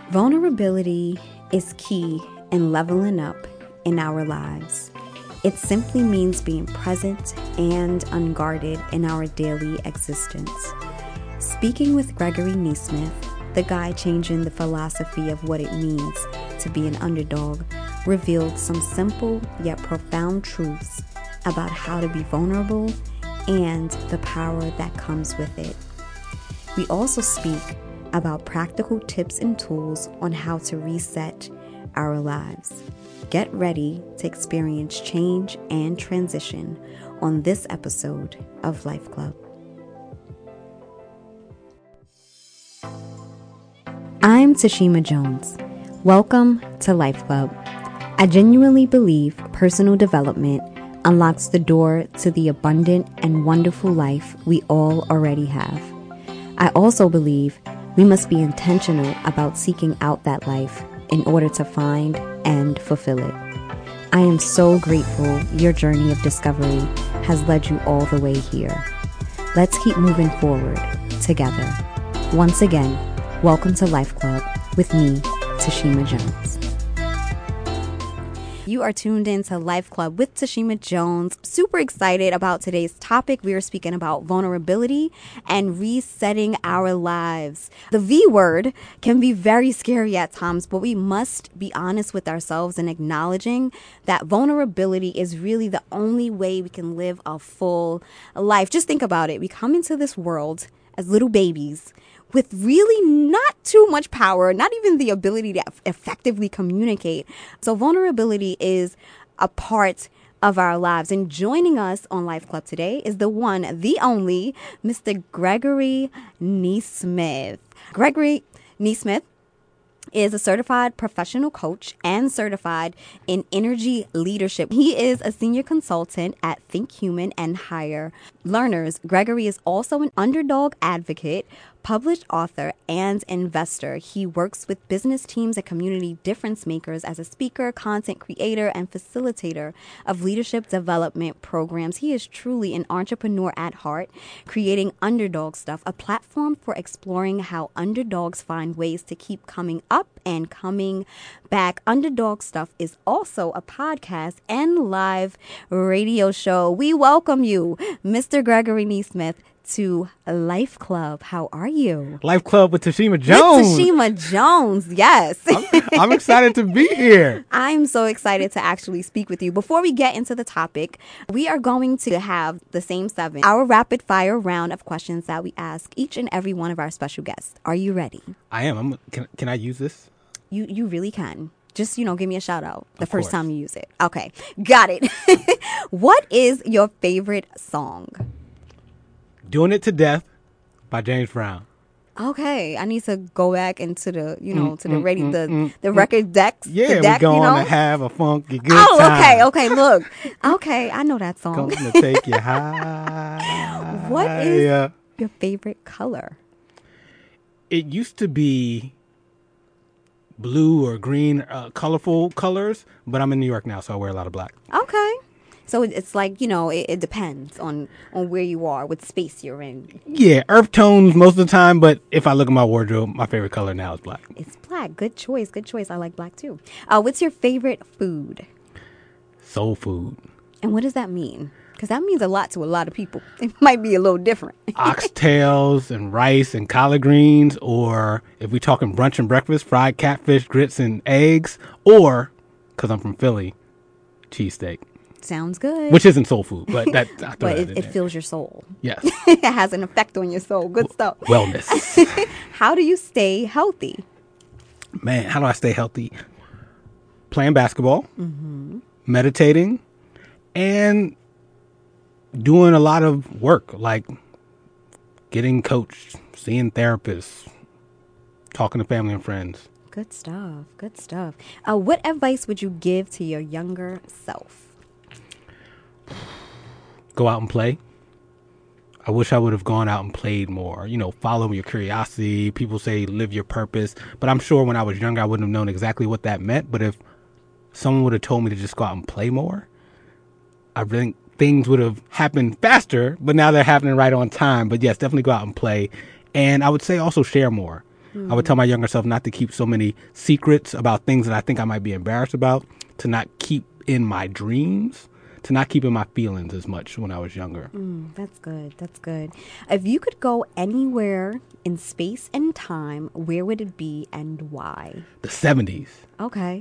Vulnerability is key in leveling up in our lives. It simply means being present and unguarded in our daily existence. Speaking with Gregory Nesmith, the guy changing the philosophy of what it means to be an underdog, revealed some simple yet profound truths about how to be vulnerable and the power that comes with it. We also speak about practical tips and tools on how to reset our lives. Get ready to experience change and transition on this episode of Life Club. I'm Tashima Jones. Welcome to Life Club. I genuinely believe personal development unlocks the door to the abundant and wonderful life we all already have. I also believe we must be intentional about seeking out that life in order to find and fulfill it. I am so grateful your journey of discovery has led you all the way here. Let's keep moving forward together. Once again, welcome to Life Club with me, Tashima Jones. You are tuned in to Life Club with Tashima Jones. Super excited about today's topic. We are speaking about vulnerability and resetting our lives. The V word can be very scary at times, but we must be honest with ourselves and acknowledging that vulnerability is really the only way we can live a full life. Just think about it. We come into this world as little babies with really not too much power, not even the ability to effectively communicate. So vulnerability is a part of our lives. And joining us on Life Club today is the one, the only, Mr. Gregory Nesmith. Gregory Nesmith is a certified professional coach and certified in energy leadership. He is a senior consultant at Think Human and Hire Learners. Gregory is also an underdog advocate, published author, and investor. He works with business teams and community difference makers as a speaker, content creator, and facilitator of leadership development programs. He is truly an entrepreneur at heart, creating Underdog Stuff, a platform for exploring how underdogs find ways to keep coming up and coming back. Underdog Stuff is also a podcast and live radio show. We welcome you, Mr. Gregory Nesmith, to Life Club. How are you? Life Club with Tashima Jones. With Tashima Jones, yes. I'm excited to be here. I'm so excited to actually speak with you. Before we get into the topic, we are going to have the same 7, our rapid fire round of questions that we ask each and every one of our special guests. Are you ready? I am. Can I use this? You really can. Just, give me a shout out the Of first course. time you use it. Okay, got it. What is your favorite song? Doing It to Death by James Brown. Okay, I need to go back into the, the record decks. Yeah, the deck, we're going to have a funky good Oh, time. okay, look. Okay, I know that song. Going to take you high. What is your favorite color? It used to be blue or green, colorful colors, but I'm in New York now, so I wear a lot of black. Okay. So it's like, it depends on where you are, what space you're in. Yeah, earth tones most of the time, but if I look at my wardrobe, my favorite color now is black. It's black. Good choice. I like black too. What's your favorite food? Soul food. And what does that mean? Because that means a lot to a lot of people. It might be a little different. Oxtails and rice and collard greens, or if we're talking brunch and breakfast, fried catfish, grits and eggs, or, because I'm from Philly, cheesesteak. Sounds good. Which isn't soul food, but I throw but that in it there. fills your soul. Yes. It has an effect on your soul. Good stuff. Wellness. How do you stay healthy? Man, how do I stay healthy? Playing basketball, meditating, and doing a lot of work, like getting coached, seeing therapists, talking to family and friends. Good stuff. What advice would you give to your younger self? Go out and play. I wish I would have gone out and played more. Follow your curiosity. People say live your purpose. But I'm sure when I was younger, I wouldn't have known exactly what that meant. But if someone would have told me to just go out and play more, I think things would have happened faster. But now they're happening right on time. But yes, definitely go out and play. And I would say also share more. I would tell my younger self not to keep so many secrets about things that I think I might be embarrassed about, to not keep in my dreams, to not keep in my feelings as much when I was younger. That's good. That's good. If you could go anywhere in space and time, where would it be and why? The 70s. Okay.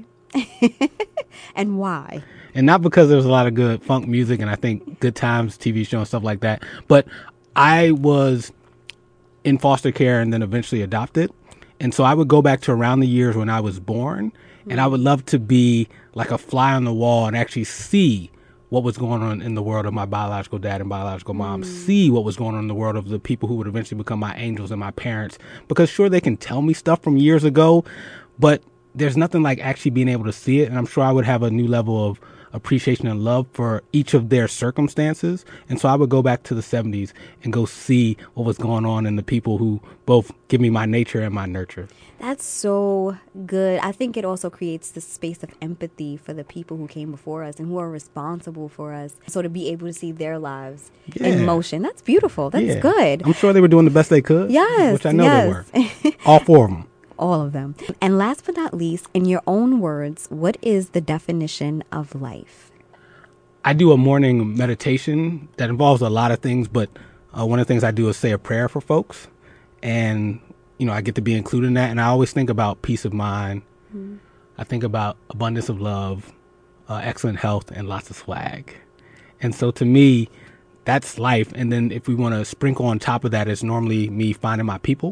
And why? And not because there was a lot of good funk music and I think Good Times TV show and stuff like that, but I was in foster care and then eventually adopted. And so I would go back to around the years when I was born, and I would love to be like a fly on the wall and actually see what was going on in the world of my biological dad and biological mom, see what was going on in the world of the people who would eventually become my angels and my parents. Because sure, they can tell me stuff from years ago, but there's nothing like actually being able to see it. And I'm sure I would have a new level of appreciation and love for each of their circumstances. And so I would go back to the 70s and go see what was going on in the people who both give me my nature and my nurture. That's so good. I think it also creates this space of empathy for the people who came before us and who are responsible for us. So to be able to see their lives in motion, that's beautiful. That's good. I'm sure they were doing the best they could. Yes. Which I know they were. All four of them. All of them. And last but not least, in your own words, what is the definition of life? I do a morning meditation that involves a lot of things, but one of the things I do is say a prayer for folks. And, you know, I get to be included in that. And I always think about peace of mind. I think about abundance of love, excellent health, and lots of swag. And so to me, that's life. And then if we want to sprinkle on top of that, it's normally me finding my people.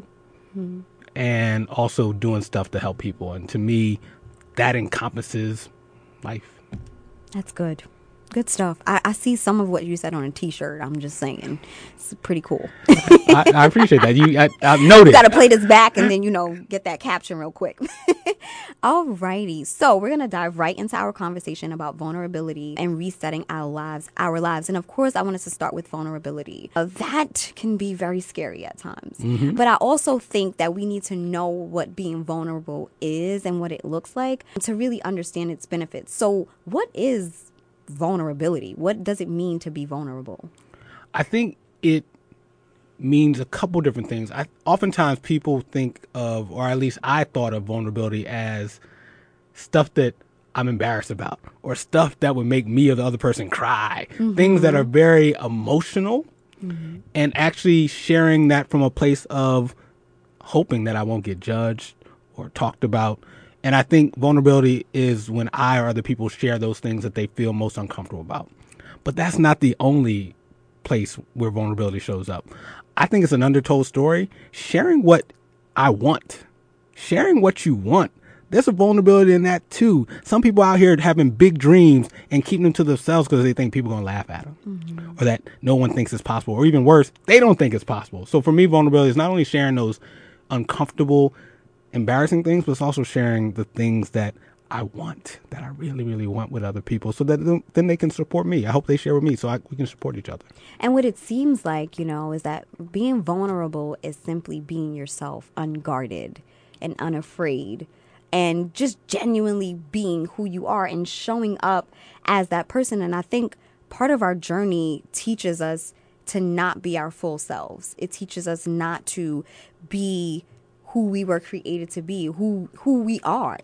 And also doing stuff to help people. And to me, that encompasses life. That's good. Good stuff. I see some of what you said on a T-shirt. I'm just saying. It's pretty cool. I appreciate that. I noted. You got to play this back and then, get that caption real quick. All righty. So we're going to dive right into our conversation about vulnerability and resetting our lives. And of course, I want us to start with vulnerability. That can be very scary at times. But I also think that we need to know what being vulnerable is and what it looks like to really understand its benefits. So what is vulnerability? What does it mean to be vulnerable? I think it means a couple different things. Oftentimes people think of, or at least I thought of vulnerability as stuff that I'm embarrassed about or stuff that would make me or the other person cry. Things that are very emotional and actually sharing that from a place of hoping that I won't get judged or talked about. And I think vulnerability is when I or other people share those things that they feel most uncomfortable about. But that's not the only place where vulnerability shows up. I think it's an undertold story. Sharing what I want, sharing what you want. There's a vulnerability in that too. Some people out here having big dreams and keeping them to themselves because they think people are going to laugh at them or that no one thinks it's possible, or even worse, they don't think it's possible. So for me, vulnerability is not only sharing those uncomfortable, embarrassing things, but it's also sharing the things that I want, that I really, really want with other people so that then they can support me. I hope they share with me so we can support each other. And what it seems like, is that being vulnerable is simply being yourself, unguarded and unafraid, and just genuinely being who you are and showing up as that person. And I think part of our journey teaches us to not be our full selves. It teaches us not to be who we were created to be, who we are,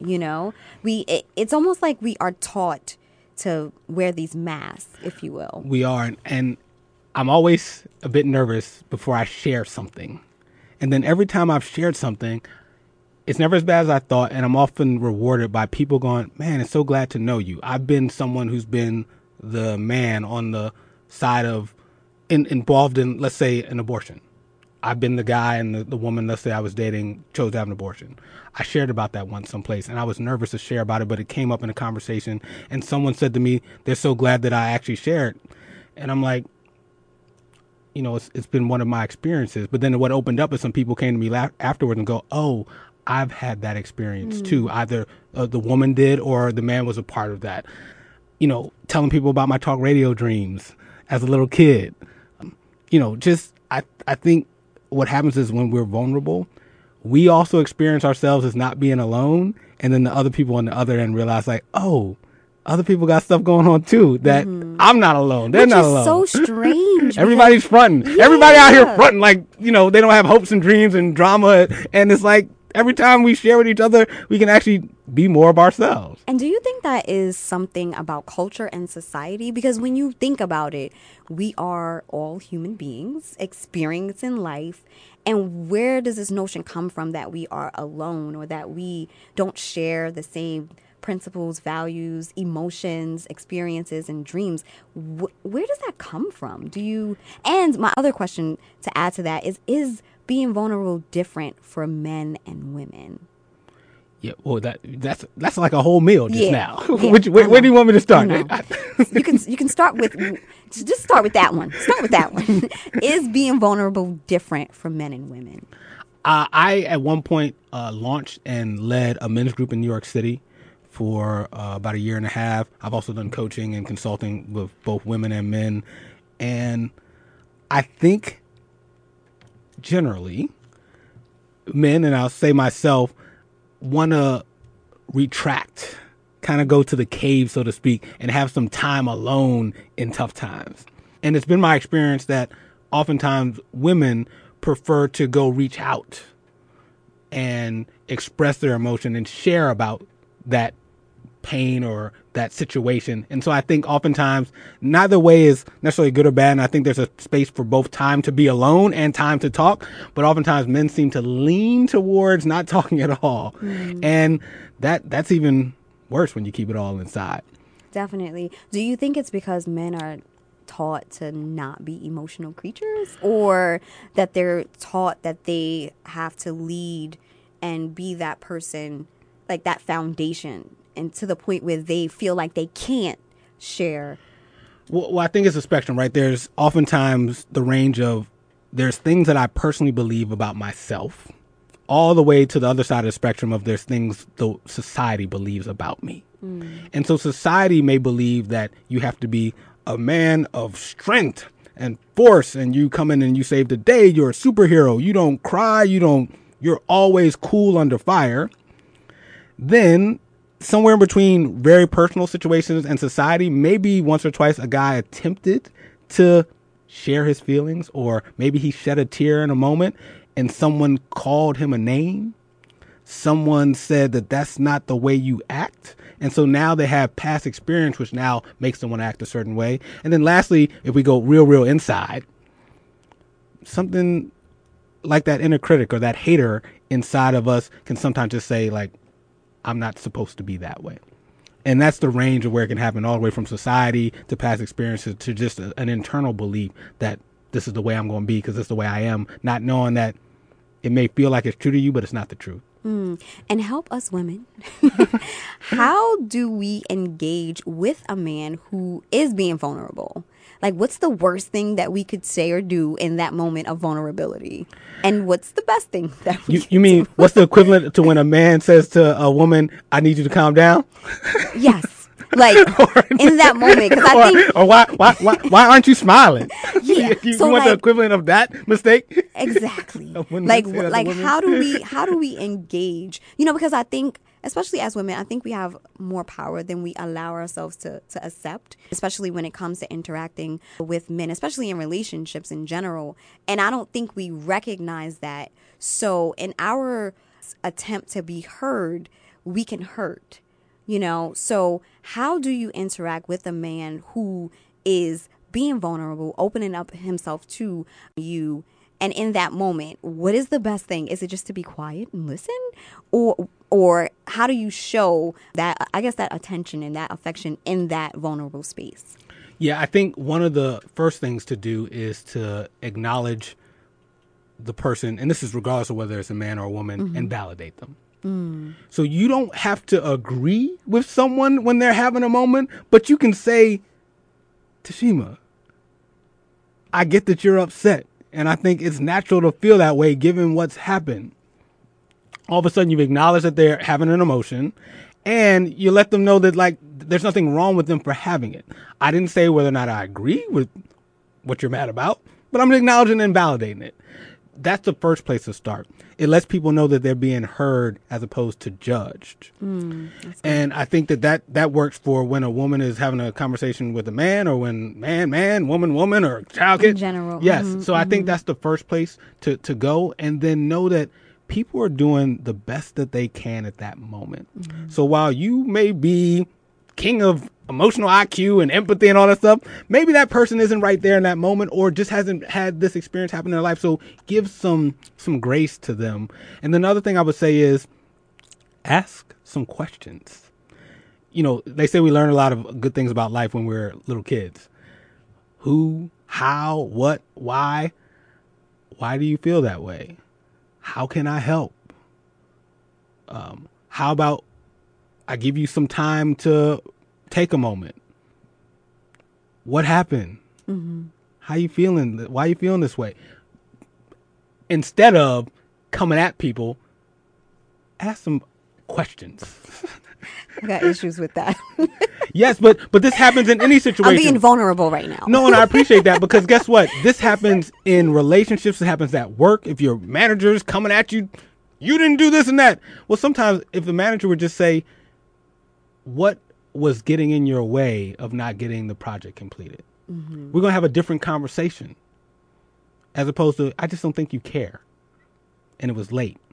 It's almost like we are taught to wear these masks, if you will. We are, and I'm always a bit nervous before I share something. And then every time I've shared something, it's never as bad as I thought, and I'm often rewarded by people going, man, it's so glad to know you. I've been someone who's been the man on the side of involved in, let's say, an abortion. I've been the guy and the woman, let's say I was dating, chose to have an abortion. I shared about that once someplace, and I was nervous to share about it, but it came up in a conversation, and someone said to me, they're so glad that I actually shared. And I'm like, it's been one of my experiences. But then what opened up is some people came to me afterwards and go, oh, I've had that experience too. Either the woman did or the man was a part of that. Telling people about my talk radio dreams as a little kid. I think what happens is when we're vulnerable, we also experience ourselves as not being alone. And then the other people on the other end realize like, oh, other people got stuff going on too, that I'm not alone. They're not alone. Which is so strange. Everybody's fronting. Yeah. Everybody out here fronting like, they don't have hopes and dreams and drama. And it's like, every time we share with each other, we can actually be more of ourselves. And do you think that is something about culture and society? Because when you think about it, we are all human beings experiencing life. And where does this notion come from that we are alone or that we don't share the same principles, values, emotions, experiences, and dreams? Where does that come from? And my other question to add to that is being vulnerable different for men and women? Yeah, well, that's like a whole meal just now. Yeah, Where do you want me to start? You can start with just start with that one. Start with that one. Is being vulnerable different for men and women? I at one point launched and led a men's group in New York City for about a year and a half. I've also done coaching and consulting with both women and men, and I think generally men, and I'll say myself, want to retract, kind of go to the cave, so to speak, and have some time alone in tough times. And it's been my experience that oftentimes women prefer to go reach out and express their emotion and share about that pain or that situation. And so I think oftentimes neither way is necessarily good or bad. And I think there's a space for both time to be alone and time to talk. But oftentimes men seem to lean towards not talking at all. And that's even worse when you keep it all inside. Definitely. Do you think it's because men are taught to not be emotional creatures, or that they're taught that they have to lead and be that person, like that foundation, and to the point where they feel like they can't share? Well, I think it's a spectrum, right? There's oftentimes the range of there's things that I personally believe about myself, all the way to the other side of the spectrum of there's things the society believes about me. And so society may believe that you have to be a man of strength and force, and you come in and you save the day. You're a superhero. You don't cry. You're always cool under fire. Then somewhere in between very personal situations and society, maybe once or twice a guy attempted to share his feelings, or maybe he shed a tear in a moment and someone called him a name. Someone said that that's not the way you act. And so now they have past experience, which now makes someone act a certain way. And then lastly, if we go real inside, something like that inner critic or that hater inside of us can sometimes just say, like, I'm not supposed to be that way. And that's the range of where it can happen, all the way from society to past experiences to just an internal belief that this is the way I'm going to be because this is the way I am, not knowing that it may feel like it's true to you, but it's not the truth. And help us women. How do we engage with a man who is being vulnerable? Like, what's the worst thing that we could say or do in that moment of vulnerability? And what's the best thing that we You mean, what's the equivalent to when a man says to a woman, I need you to calm down? Yes. Like, in that moment, because I think... Or why aren't you smiling? Yeah. You So, want like, the equivalent of that mistake? Exactly. When Like they say that to women? how do we engage? You know, because I think, especially as women, I think we have more power than we allow ourselves to accept, especially when it comes to interacting with men, especially in relationships in general. And I don't think we recognize that. So in our attempt to be heard, we can hurt, you know? So how do you interact with a man who is being vulnerable, opening up himself to you? And in that moment, what is the best thing? Is it just to be quiet and listen? Or how do you show that, I guess, that attention and that affection in that vulnerable space? Yeah, I think one of the first things to do is to acknowledge the person, and this is regardless of whether it's a man or a woman, and validate them. So you don't have to agree with someone when they're having a moment, but you can say, Tashima, I get that you're upset. And I think it's natural to feel that way given what's happened. All of a sudden, you've acknowledged that they're having an emotion, and you let them know that, like, there's nothing wrong with them for having it. I didn't say whether or not I agree with what you're mad about, but I'm acknowledging and validating it. That's the first place to start. It lets people know that they're being heard as opposed to judged. And I think that works for when a woman is having a conversation with a man, or when man, woman, or child kid. In general. Yes. So I think that's the first place to go. And then know that people are doing the best that they can at that moment. So while you may be king of emotional IQ and empathy and all that stuff, maybe that person isn't right there in that moment, or just hasn't had this experience happen in their life. So give some grace to them. And then the other thing I would say is ask some questions. You know, they say we learn a lot of good things about life when we're little kids. Who, how, what, why? Why do you feel that way? How can I help? How about I give you some time to take a moment? What happened? How you feeling? Why are you feeling this way? Instead of coming at people, ask them questions. I got issues with that. Yes, but this happens in any situation. I'm being vulnerable right now. No, and I appreciate that, because guess what? This happens in relationships. It happens at work. If your manager's coming at you, you didn't do this and that. Well, sometimes if the manager would just say, what was getting in your way of not getting the project completed? We're going to have a different conversation, as opposed to, I just don't think you care, and it was late.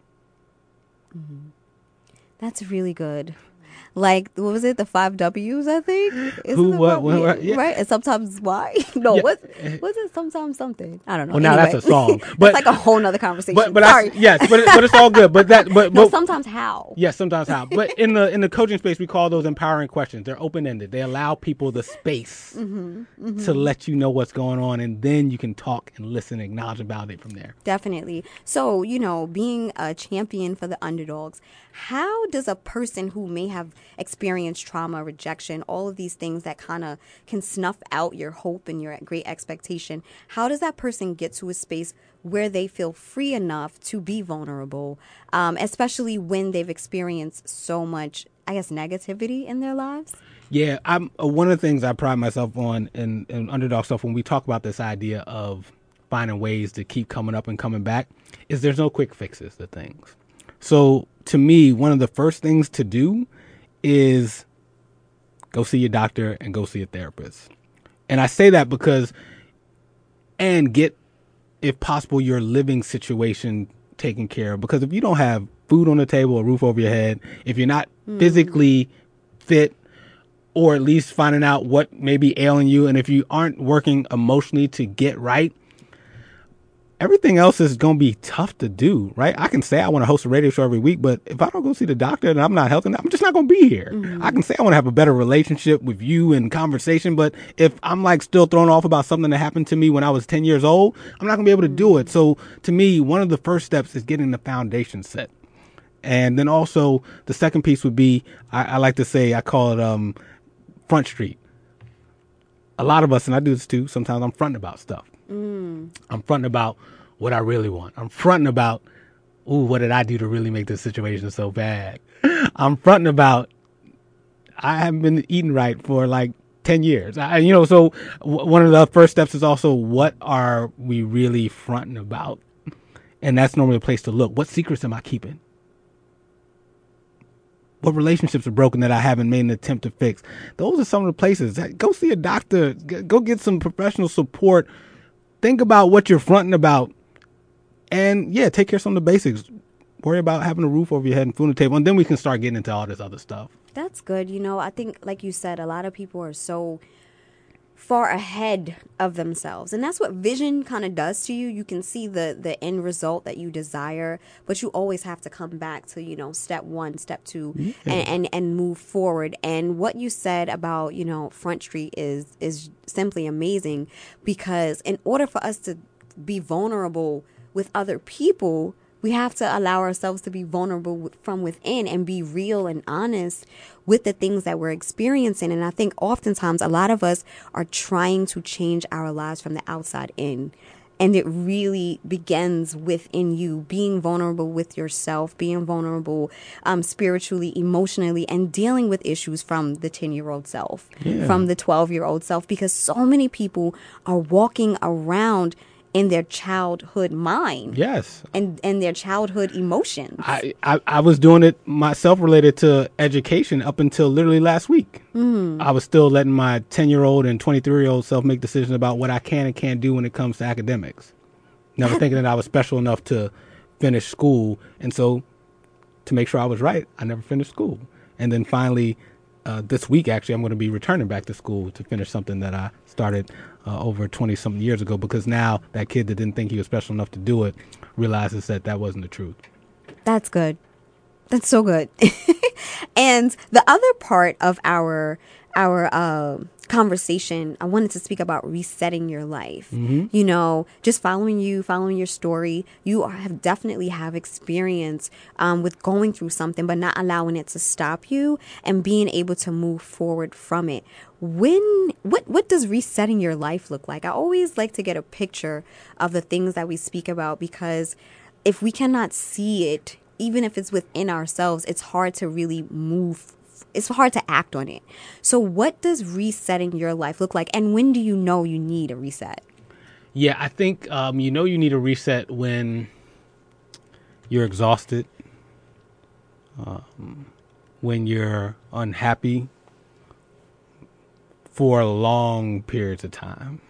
That's really good. Like, what was it? The 5 W's, I think? Who, what, when, where, yeah. Right? And sometimes why? No, Yeah. what's it? Sometimes something. I don't know. Well, now Anyway. that's a song. That's But like a whole nother conversation. but Sorry. yes, but it's all good. But No, sometimes how? yes, sometimes how. But in the coaching space, we call those empowering questions. They're open-ended. They allow people the space to let you know what's going on, and then you can talk and listen, acknowledge, and validate from there. Definitely. So, you know, being a champion for the underdogs, how does a person who may have experienced trauma, rejection, all of these things that kind of can snuff out your hope and your great expectation, how does that person get to a space where they feel free enough to be vulnerable, especially when they've experienced so much, I guess, negativity in their lives? Yeah, I'm one of the things I pride myself on in underdog stuff when we talk about this idea of finding ways to keep coming up and coming back is there's no quick fixes to things. So to me, one of the first things to do is go see your doctor and go see a therapist. And I say that because, and get, if possible, your living situation taken care of. Because if you don't have food on the table, a roof over your head, if you're not physically fit, or at least finding out what may be ailing you, and if you aren't working emotionally to get right, everything else is going to be tough to do, right? I can say I want to host a radio show every week, but if I don't go see the doctor and I'm not healthy, I'm just not going to be here. I can say I want to have a better relationship with you and conversation, but if I'm like still thrown off about something that happened to me when I was 10 years old, I'm not going to be able to do it. So to me, one of the first steps is getting the foundation set. And then also the second piece would be, I like to say, I call it Front Street. A lot of us, and I do this too, sometimes I'm fronting about stuff. I'm fronting about what I really want. I'm fronting about, what did I do to really make this situation so bad? I'm fronting about, I haven't been eating right for like 10 years. So one of the first steps is also, what are we really fronting about? And that's normally a place to look. What secrets am I keeping? What relationships are broken that I haven't made an attempt to fix? Those are some of the places. Go see a doctor. Go get some professional support. Think about what you're fronting about. And, yeah, take care of some of the basics. Worry about having a roof over your head and food on the table. And then we can start getting into all this other stuff. That's good. You know, I think, like you said, a lot of people are so far ahead of themselves. And that's what vision kind of does to you. You can see the end result that you desire, but you always have to come back to, you know, step 1, step 2, and move forward. And what you said about, you know, Front Street is simply amazing, because in order for us to be vulnerable with other people, we have to allow ourselves to be vulnerable from within and be real and honest with the things that we're experiencing. And I think oftentimes a lot of us are trying to change our lives from the outside in. And it really begins within you, being vulnerable with yourself, being vulnerable spiritually, emotionally, and dealing with issues from the 10-year-old self, from the 12-year-old self, because so many people are walking around in their childhood mind. Yes. And their childhood emotions. I was doing it myself related to education up until literally last week. I was still letting my 10-year-old and 23-year-old self make decisions about what I can and can't do when it comes to academics. Never thinking that I was special enough to finish school. And so to make sure I was right, I never finished school. And then finally, this week, actually, I'm going to be returning back to school to finish something that I started over 20-something years ago, because now that kid that didn't think he was special enough to do it realizes that that wasn't the truth. That's good. That's so good. And the other part of our conversation, I wanted to speak about resetting your life. You know, just following your story. You have definitely have experience with going through something, but not allowing it to stop you and being able to move forward from it. What does resetting your life look like? I always like to get a picture of the things that we speak about, because if we cannot see it, even if it's within ourselves, it's hard to really move. It's hard to act on it. So what does resetting your life look like? And when do you know you need a reset? Yeah, I think you know you need a reset when you're exhausted, when you're unhappy for long periods of time.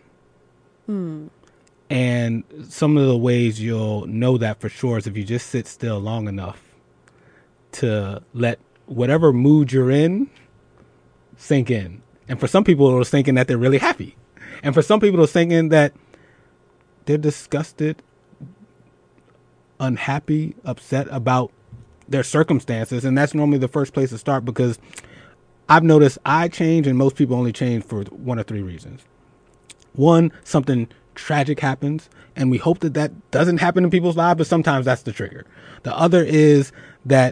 And some of the ways you'll know that for sure is if you just sit still long enough to let whatever mood you're in sink in. And for some people, it'll sink in that they're really happy. And for some people, it'll sink in that they're disgusted, unhappy, upset about their circumstances. And that's normally the first place to start, because I've noticed I change and most people only change for one or three reasons. One, something tragic happens, and we hope that that doesn't happen in people's lives, but sometimes that's the trigger. The other is that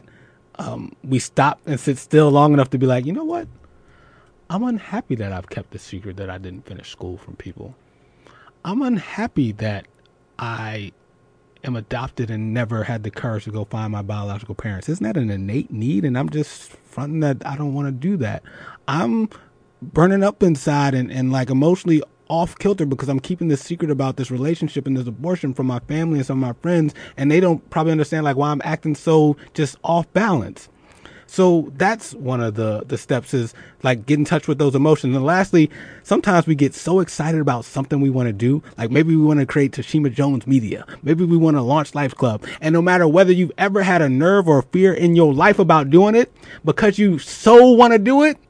we stop and sit still long enough to be like, you know what? I'm unhappy that I've kept the secret that I didn't finish school from people. I'm unhappy that I am adopted and never had the courage to go find my biological parents. Isn't that an innate need? And I'm just fronting that I don't want to do that. I'm burning up inside and like emotionally off kilter because I'm keeping this secret about this relationship and this abortion from my family and some of my friends, and they don't probably understand like why I'm acting so just off balance. So that's one of the steps, is like get in touch with those emotions. And lastly, sometimes we get so excited about something we want to do. Like maybe we want to create Tashima Jones Media. Maybe we want to launch Life Club. And no matter whether you've ever had a nerve or fear in your life about doing it, because you so want to do it,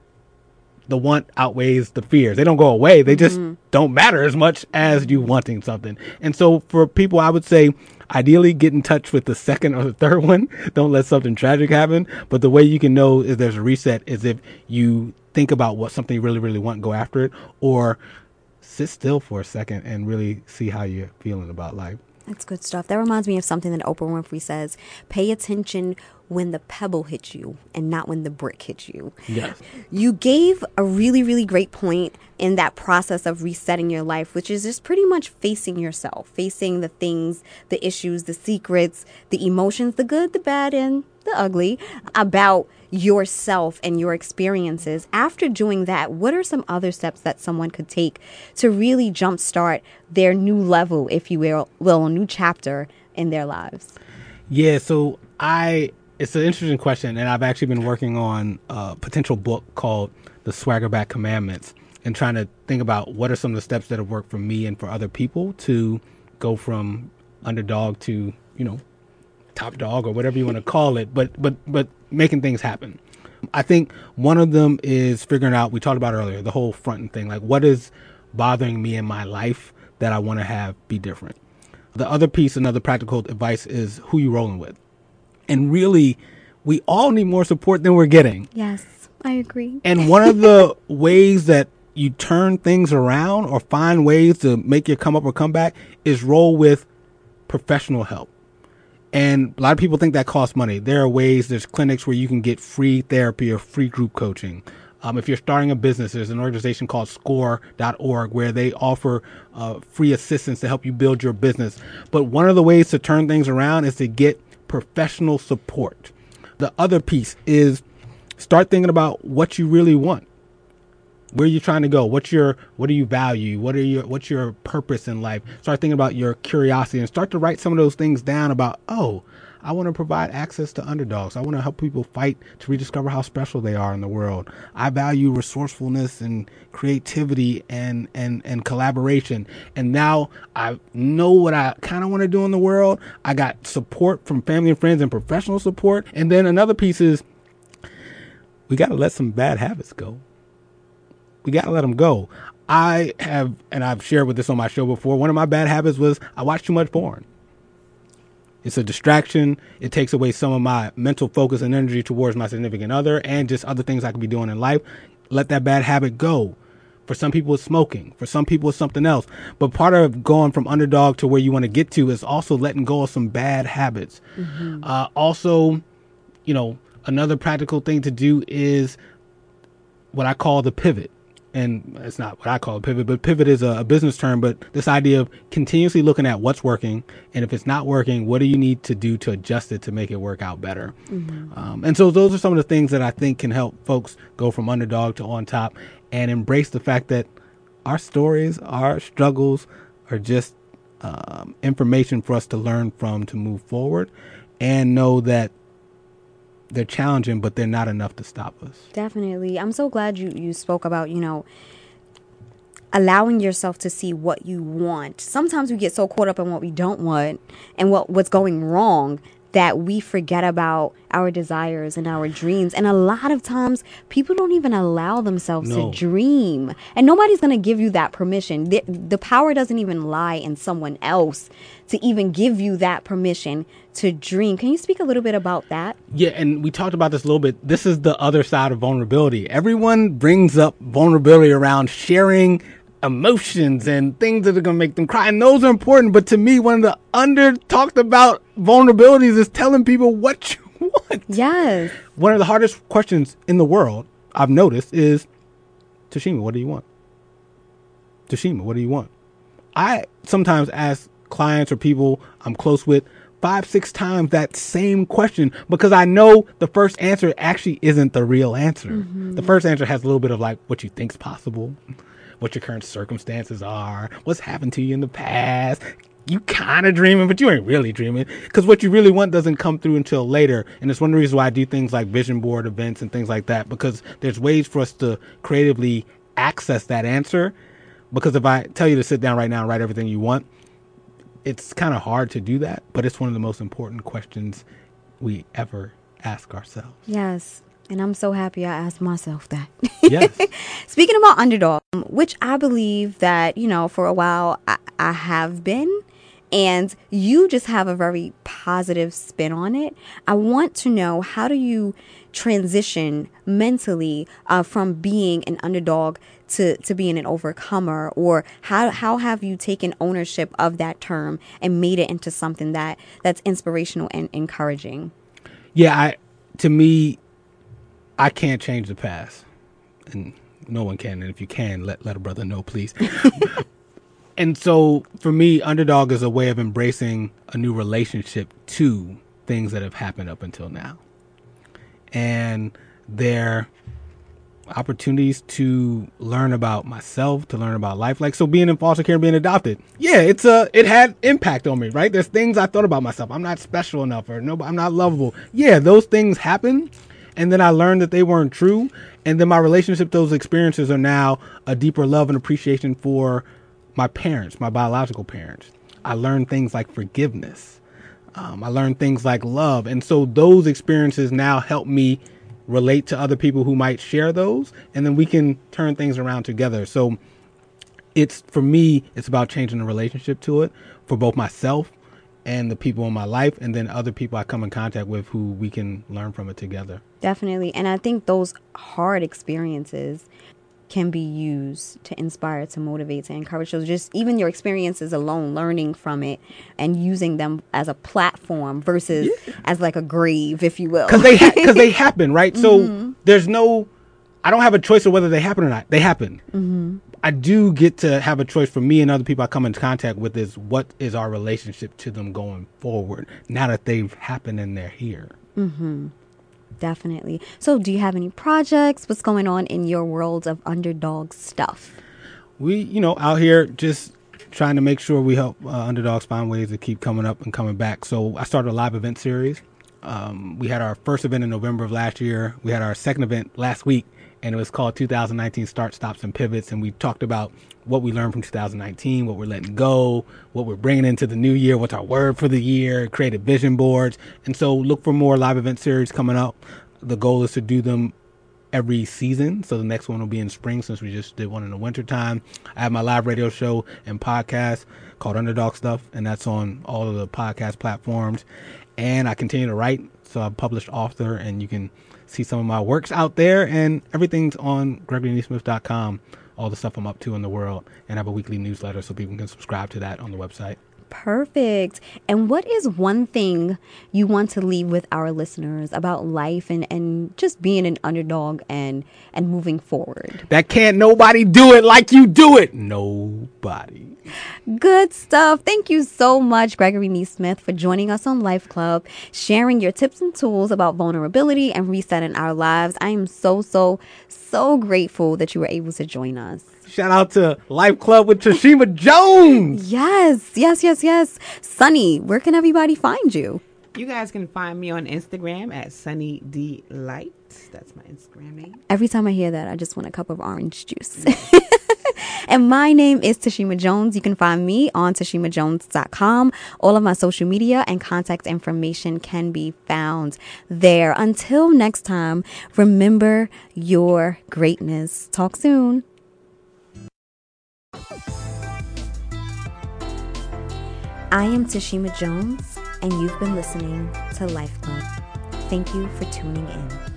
the want outweighs the fears. They don't go away. They just don't matter as much as you wanting something. And so for people, I would say, ideally get in touch with the second or the third one. Don't let something tragic happen. But the way you can know if there's a reset is if you think about what something you really, really want and go after it, or sit still for a second and really see how you're feeling about life. That's good stuff. That reminds me of something that Oprah Winfrey says: pay attention when the pebble hits you and not when the brick hits you. Yes. You gave a really, really great point in that process of resetting your life, which is just pretty much facing yourself, facing the things, the issues, the secrets, the emotions, the good, the bad, and the ugly about yourself and your experiences. After doing that, what are some other steps that someone could take to really jumpstart their new level, if you will, a new chapter in their lives? Yeah, so it's an interesting question, and I've actually been working on a potential book called The Swaggerback Commandments, and trying to think about what are some of the steps that have worked for me and for other people to go from underdog to, top dog, or whatever you want to call it, but making things happen. I think one of them is figuring out, we talked about earlier, the whole fronting thing, like what is bothering me in my life that I want to have be different. The other piece, another practical advice, is who you rolling with. And really, we all need more support than we're getting. Yes, I agree. And one of the ways that you turn things around or find ways to make your come up or come back is roll with professional help. And a lot of people think that costs money. There are ways, there's clinics where you can get free therapy or free group coaching. If you're starting a business, there's an organization called score.org where they offer free assistance to help you build your business. But one of the ways to turn things around is to get professional support. The other piece is start thinking about what you really want. Where are you trying to go? What do you value? What's your purpose in life? Start thinking about your curiosity and start to write some of those things down about, oh, I want to provide access to underdogs. I want to help people fight to rediscover how special they are in the world. I value resourcefulness and creativity and collaboration. And now I know what I kind of want to do in the world. I got support from family and friends and professional support. And then another piece is we got to let some bad habits go. We got to let them go. I have, and I've shared with this on my show before, one of my bad habits was I watch too much porn. It's a distraction. It takes away some of my mental focus and energy towards my significant other and just other things I could be doing in life. Let that bad habit go. For some people, it's smoking. For some people, it's something else. But part of going from underdog to where you want to get to is also letting go of some bad habits. Mm-hmm. Also, another practical thing to do is what I call the pivot. And it's not what I call a pivot, but pivot is a business term. But this idea of continuously looking at what's working, and if it's not working, what do you need to do to adjust it to make it work out better? Mm-hmm. And so those are some of the things that I think can help folks go from underdog to on top and embrace the fact that our stories, our struggles are just information for us to learn from to move forward, and know that they're challenging, but they're not enough to stop us. Definitely. I'm so glad you spoke about, allowing yourself to see what you want. Sometimes we get so caught up in what we don't want and what's going wrong that we forget about our desires and our dreams. And a lot of times people don't even allow themselves to dream. And nobody's going to give you that permission. The power doesn't even lie in someone else to even give you that permission to dream. Can you speak a little bit about that? Yeah, and we talked about this a little bit. This is the other side of vulnerability. Everyone brings up vulnerability around sharing emotions and things that are going to make them cry. And those are important. But to me, one of the under talked about vulnerabilities is telling people what you want. Yes. One of the hardest questions in the world I've noticed is, Tashima, what do you want? Tashima, what do you want? I sometimes ask clients or people I'm close with 5-6 times that same question because I know the first answer actually isn't the real answer. Mm-hmm. The first answer has a little bit of like what you think's possible, what your current circumstances are, what's happened to you in the past. You kind of dreaming, but you ain't really dreaming because what you really want doesn't come through until later. And it's one of the reasons why I do things like vision board events and things like that, because there's ways for us to creatively access that answer. Because if I tell you to sit down right now and write everything you want, it's kind of hard to do that, but it's one of the most important questions we ever ask ourselves. Yes. And I'm so happy I asked myself that. Yes. Speaking about underdog, which I believe that, for a while I have been, and you just have a very positive spin on it. I want to know, how do you transition mentally from being an underdog to being an overcomer, or how have you taken ownership of that term and made it into something that's inspirational and encouraging? Yeah, to me, I can't change the past, and no one can. And if you can, let a brother know, please. And so for me, underdog is a way of embracing a new relationship to things that have happened up until now. And they're opportunities to learn about myself, to learn about life. Like, so being in foster care and being adopted. Yeah, it had impact on me, right? There's things I thought about myself. I'm not special enough, or no, I'm not lovable. Yeah, those things happen. And then I learned that they weren't true. And then my relationship to those experiences are now a deeper love and appreciation for my parents, my biological parents. I learned things like forgiveness. I learned things like love. And so those experiences now help me relate to other people who might share those. And then we can turn things around together. So for me, it's about changing the relationship to it for both myself and the people in my life, and then other people I come in contact with who we can learn from it together. Definitely. And I think those hard experiences can be used to inspire, to motivate, to encourage. So just even your experiences alone, learning from it and using them as a platform versus as like a grave, if you will. Because they happen, right? So I don't have a choice of whether they happen or not. They happen. Mm-hmm. I do get to have a choice for me and other people I come into contact with is what is our relationship to them going forward, now that they've happened and they're here. Mm-hmm. Definitely. So do you have any projects? What's going on in your world of underdog stuff? We, out here just trying to make sure we help underdogs find ways to keep coming up and coming back. So I started a live event series. We had our first event in November of last year. We had our second event last week, and it was called 2019 Start, Stops, and Pivots. And we talked about what we learned from 2019, what we're letting go, what we're bringing into the new year, what's our word for the year, created vision boards. And so look for more live event series coming up. The goal is to do them every season. So the next one will be in spring, since we just did one in the winter time. I have my live radio show and podcast called Underdog Stuff, and that's on all of the podcast platforms. And I continue to write. So I'm a published author, and you can see some of my works out there, and everything's on GregoryNeesmith.com, all the stuff I'm up to in the world, and I have a weekly newsletter so people can subscribe to that on the website. Perfect. And what is one thing you want to leave with our listeners about life and just being an underdog and moving forward? That can't nobody do it like you do it. Nobody. Good stuff. Thank you so much, Gregory Neesmith, for joining us on Life Club, sharing your tips and tools about vulnerability and resetting our lives. I am so grateful that you were able to join us. Shout out to Life Club with Tashima Jones. Yes. Sunny, where can everybody find you? You guys can find me on Instagram at Sunny D Light. That's my Instagram name. Every time I hear that, I just want a cup of orange juice. And my name is Tashima Jones. You can find me on TashimaJones.com. All of my social media and contact information can be found there. Until next time, remember your greatness. Talk soon. I am Tashima Jones, and you've been listening to Life Club. Thank you for tuning in.